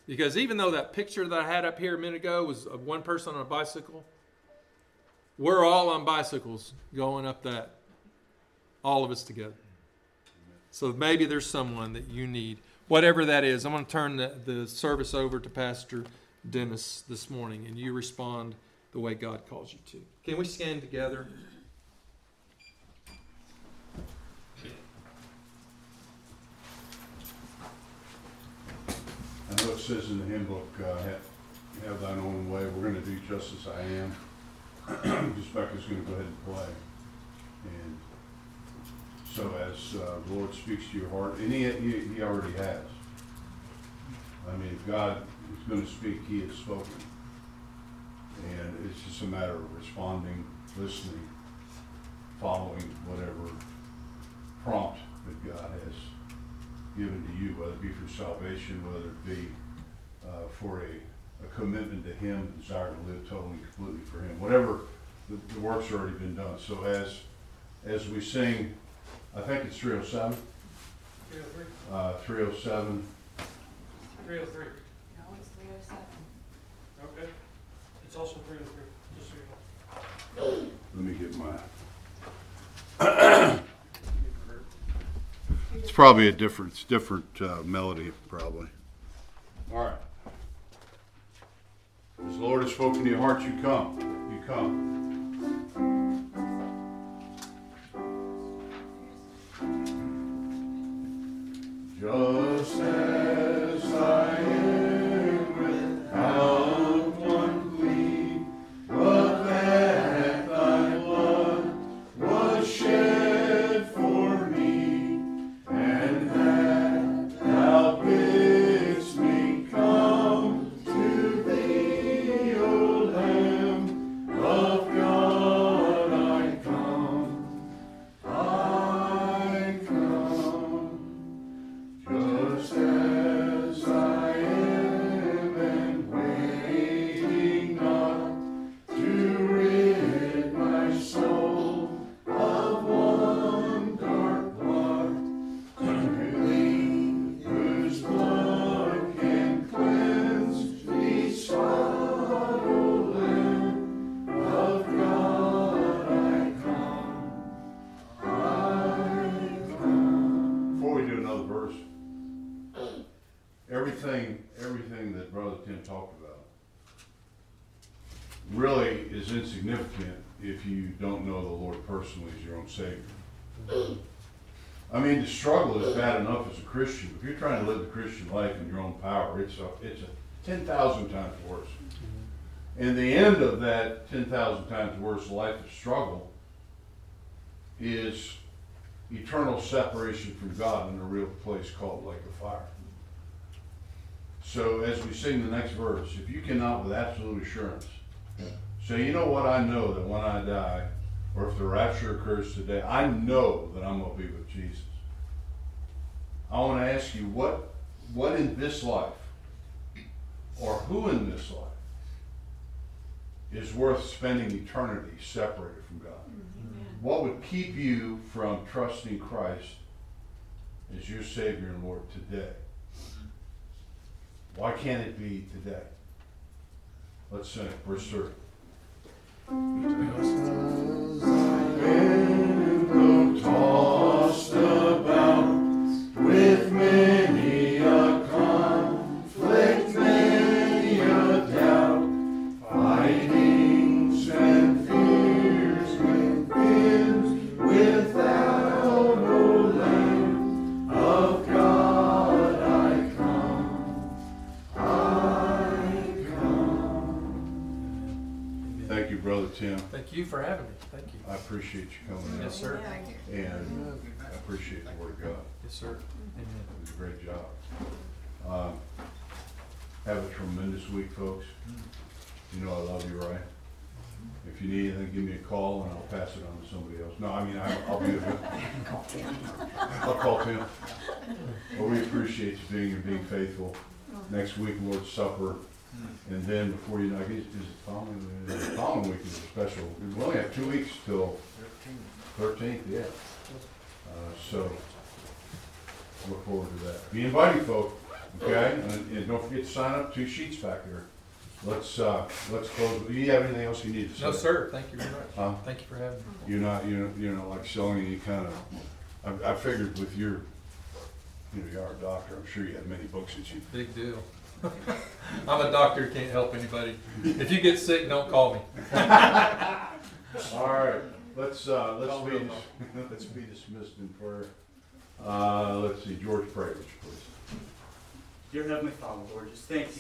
Because even though that picture that I had up here a minute ago was of one person on a bicycle, we're all on bicycles going up that, all of us together. So maybe there's someone that you need, whatever that is. I'm going to turn the, the service over to Pastor Dennis this morning, and you respond the way God calls you to. Can we stand together?
I know it says in the hymn book, uh, have, have thine own way. We're going to do just as I am. Just Becca's going to go ahead and play. And so as uh, the Lord speaks to your heart, and he, he, he already has. I mean, if God is going to speak, he has spoken. And it's just a matter of responding, listening, following whatever prompt that God has given to you, whether it be for salvation, whether it be uh, for a, a commitment to him, desire to live totally and completely for him. Whatever, the, the work's already been done. So as as we sing, I think it's three oh seven.
three oh three.
Uh, three oh seven.
three oh three.
No, it's three oh seven.
Okay. It's also three oh three, just so you know.
Let me get my. It's probably a different, it's different uh, melody, probably. All right. As the Lord has spoken to your heart, you come. You come. Just as I am without one plea, but that thy blood was shed for me, and that thou bidst me come to thee, O Lamb of God, I come, I come, just as I am, and waiting not to rid my soul of one dark blot, whose blood can cleanse me, spot, O Lamb of God, I come, I come. Before we do another verse, everything, everything that Brother Tim talked about really is insignificant if you don't know the Lord personally as your own Savior. I mean, the struggle is bad enough as a Christian. If you're trying to live the Christian life in your own power, it's a, it's a ten thousand times worse. And the end of that ten thousand times worse life of struggle is eternal separation from God in a real place called lake of fire. So as we sing the next verse, if you cannot with absolute assurance say, you know what, I know that when I die, or if the rapture occurs today, I know that I'm going to be with Jesus. I want to ask you, what, what in this life, or who in this life, is worth spending eternity separated from God?
Amen.
What would keep you from trusting Christ as your Savior and Lord today? Why can't it be today? Let's sing it. Verse thirty. Been tossed about with many a conflict, many a doubt, fightings and fears within, without, O Lamb of God, I come, I come. Thank you, Brother Tim.
Thank you for having me. Thank you.
I appreciate you coming out.
Yes, sir.
And I appreciate the Word of God.
Yes, sir. Amen.
It was a great job. Um, have a tremendous week, folks. You know I love you, right? If you need anything, give me a call and I'll pass it on to somebody else. No, I mean, I, I'll be a I'll call Tim. But we appreciate you being here, being faithful. Next week, Lord's Supper. And then before you know, I guess, is it following, the following week is a special. We only have two weeks till thirteenth, yeah. Uh, so, look forward to that. Be invited, folks. Okay, and, and don't forget to sign up, two sheets back there. Let's, uh, let's close. Do you have anything else you need to say?
No, sir, thank you very much.
Huh?
Thank you for having me.
You're not, you know, you're not like selling any kind of, I, I figured with your, you know, you are a doctor, I'm sure you have many books that you.
Big deal. I'm a doctor, can't help anybody. If you get sick, don't call me.
All right, let's, uh, let's be, let's be dismissed in prayer. Uh, let's see, George, pray, would you please?
Dear Heavenly Father, Lord, just thank you